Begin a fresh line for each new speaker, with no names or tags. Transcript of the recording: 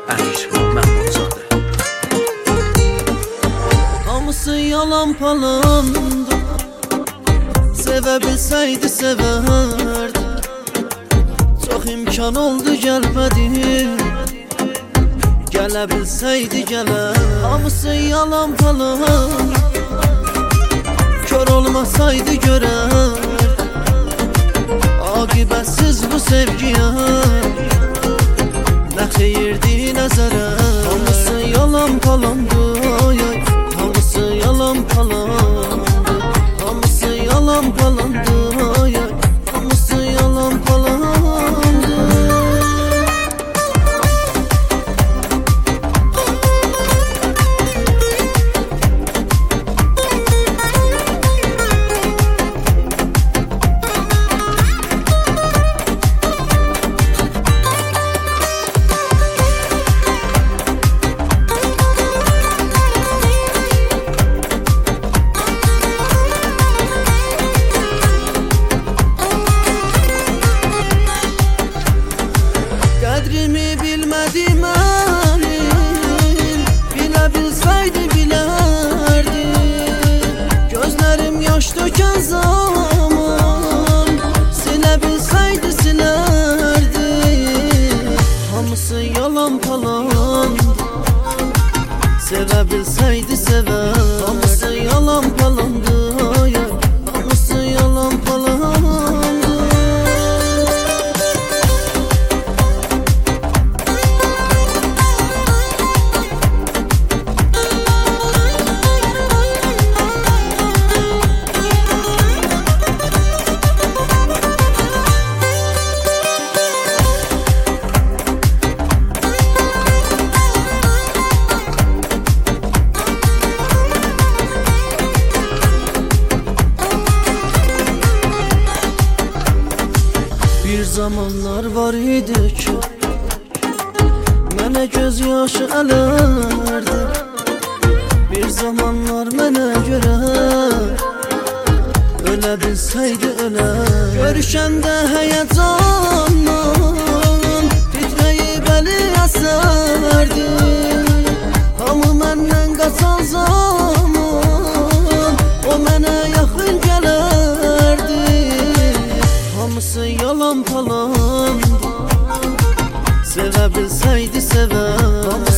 Əmir Məhmudzadə.
Hamısı yalan palandı, sevə bilsəydi sevərdi. Çox imkan oldu gəlmədi, gələ bilsəydi gələr. Hamısı yalan palandı, kör olmasaydı görər. Aqibətsiz bu sevgiyə nə xeyirdi nə zərər. Hamısı yalan palandı, ay ay. Hamısı yalan palandı, hamısı yalan palandı, ay ay. Hamısı yalan palandı. Qədrimi bilmədi mənim, bilə bilsəydi bilərdi. Gözlərim yaş dökən zaman, silə bilsəydi silərdi. Hamısı yalan palandı, sevə bilsəydi sevər. Hamısı yalan palandı, ay ay. Hamısı yalan palandı. Bir zamanlar var idi ki, mənə göz yaşı ələrdi. Bir zamanlar mənə görə ölə bilsəydi ölər. Görüşəndə həyəcandan titrəyib əli əsərdi. Hamı məndən qaçan zaman o mənə yaxın gələrdi. Hamısı yalan palandı, sevə bilsəydi sevər.